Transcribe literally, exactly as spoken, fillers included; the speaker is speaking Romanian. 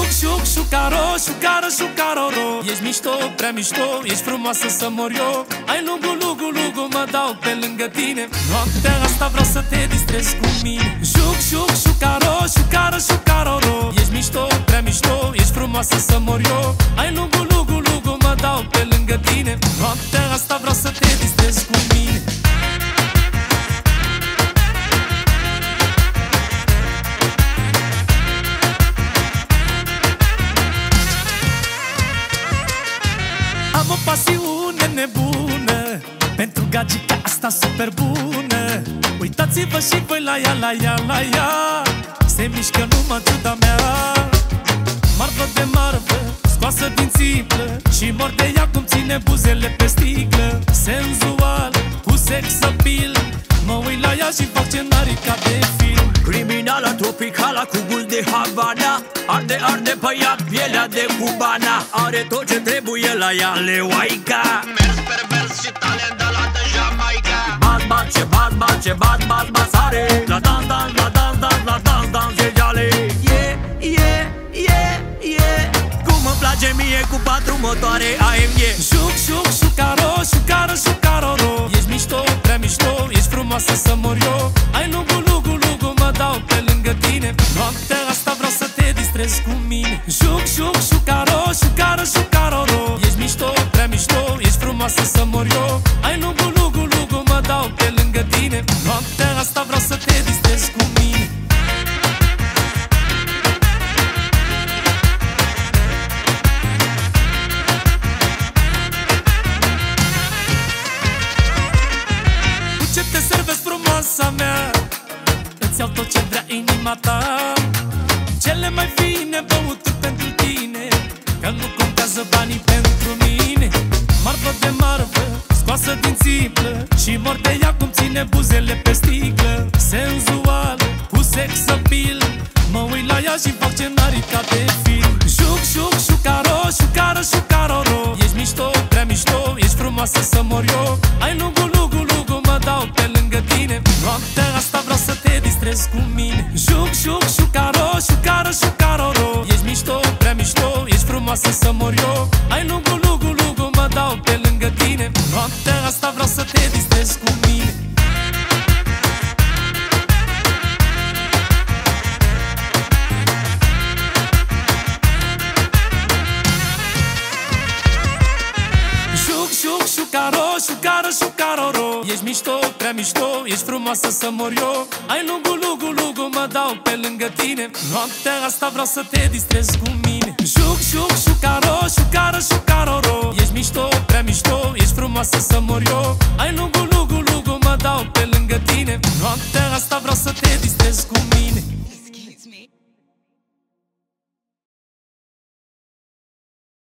Șuc, șuc, șucaro, șucară, șucaroro. Ești mișto, prea mișto, ești frumoasă să mor eu. Ai lugu, lugu, lugu, mă dau pe lângă tine. Noaptea asta vreau să te distrezi cu mine. Șuc, șuc, șucaro, șucară, șucaroro. Ești mișto, prea mișto, ești frumoasă să mor eu. Ai lugu, lugu, lugu, mă dau pe lângă tine. Noaptea asta vreau să te distrezi cu mine. Am o pasiune nebună pentru gagica asta super bună. Uitați-vă și voi la ea, la ea, la ea. Se mișcă numai ciuda mea. Marfă de marfă, scoasă din țiplă, și mor de ea cum ține buzele pe sticlă. Senzual, cu sex appeal, mă uit la ea și fac scenarii ca de film. Criminală tropicală cu gust de Havana. Arde, arde pe ea pielea de cubana. Are tot ce trebuie la ea, leoaica. Mers pervers și talent de la de Jamaica. Bas, bas, ce bas, bas, ce bas, bas, bas are. La dans, dans, la dans, dans, la dans, dans, e jale. Yeah, yeah, yeah, yeah. Cum îmi place mie cu patru motoare A M G. Șuc, șuc, șucaro, șucară, șucaroro. Ești mișto, prea mișto, ești frumoasă să mor eu. Ai lugu, lugu, lugu, mă dau pe lângă tine. Noaptea asta vreau să te distrezi cu mine. Șuc, șuc, șucaro, șucară, șucaroro. Ești mișto, prea mișto, ești frumoasă să mor eu. Ai lugu, lugu, lugu, mă dau pe lângă tine. Noaptea asta vreau să te distrezi cu mine. Ce te servesc, frumoasa mea? Îți iau tot ce vrea inima ta. Cele mai fine băuturi pentru tine, că nu contează banii pentru mine. Marfă de marfă, scoasă din țiplă, și mor de ea cum ține buzele pe sticlă. Senzual, cu sex appeal, mă uit la ea și fac scenarii ca de film. Șuc, șuc, șucaro, șucară, șucaroro. Ești mișto, prea mișto, ești frumoasă să mor eu. Ai lugu, lugu, lugu, mă dau pe lângă tine. Noaptea asta vreau să te distrezi cu mine. Șuc, șuc, șucaro, șucară, șucaroro. Ești mișto, prea mișto, ești frumoasă să mor eu. Ai lugu, lugu, lugu, mă dau pe lângă tine. Noaptea asta vreau să te distrezi cu mine. Șuc, șuc, șucaro, șucară, șucaroro. Ești mișto, prea mișto, ești frumoasă să mor eu. Ai lugu, lugu, lugu, mă dau pe lângă tine. Noaptea asta vreau să te distrezi cu mine. Șuc, șuc, șucaro, șucară, șucaroro. Ești mișto, prea mișto, ești frumoasă să mor eu. Ai lugu, lugu, lugu, mă dau pe lângă tine. Noaptea asta